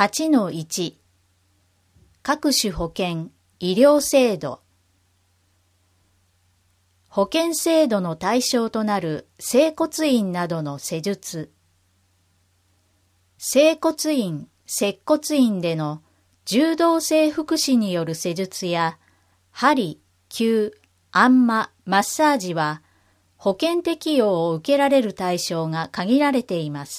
8-1 各種保険・医療制度。保険制度の対象となる整骨院などの施術。整骨院・接骨院での柔道整復師による施術や鍼、灸、あんま、マッサージは保険適用を受けられる対象が限られています。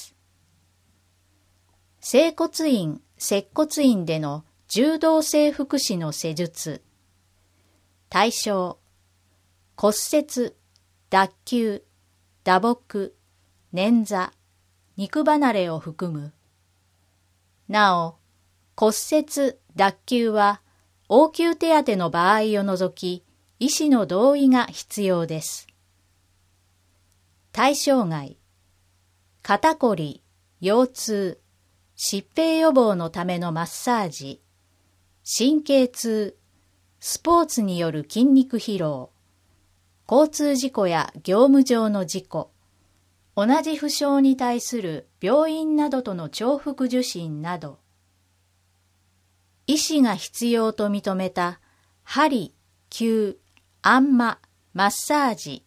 整骨院・接骨院での柔道整復師の施術。対象、骨折、脱臼、打撲、捻挫、肉離れを含む。なお、骨折、脱臼は応急手当の場合を除き、医師の同意が必要です。対象外、肩こり、腰痛、疾病予防のためのマッサージ、神経痛、スポーツによる筋肉疲労、交通事故や業務上の事故、同じ負傷に対する病院などとの重複受診など、医師が必要と認めた鍼、灸、あんま、マッサージ。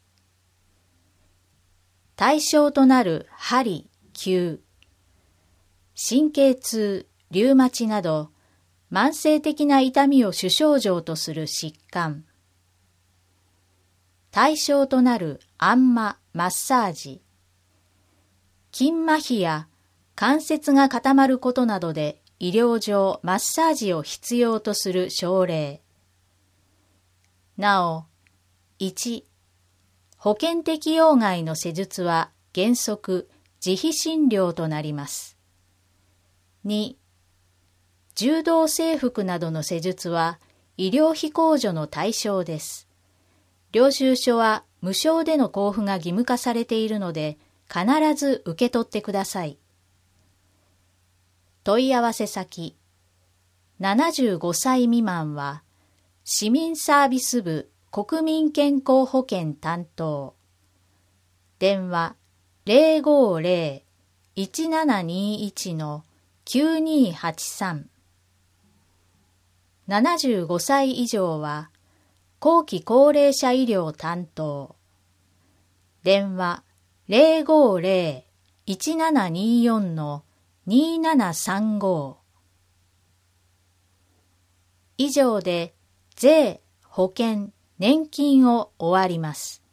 対象となる鍼、灸、神経痛、リウマチなど慢性的な痛みを主症状とする疾患。対象となるあんま、マッサージ。筋麻痺や関節が固まることなどで医療上マッサージを必要とする症例。なお、1、保険適用外の施術は原則自費診療となります。2、柔道整復などの施術は医療費控除の対象です。領収書は無償での交付が義務化されているので、必ず受け取ってください。問い合わせ先、75歳未満は、市民サービス部国民健康保険担当。電話050-1721-9283。75歳以上は、後期高齢者医療担当。電話050-1724-2735。以上で税、保険、年金を終わります。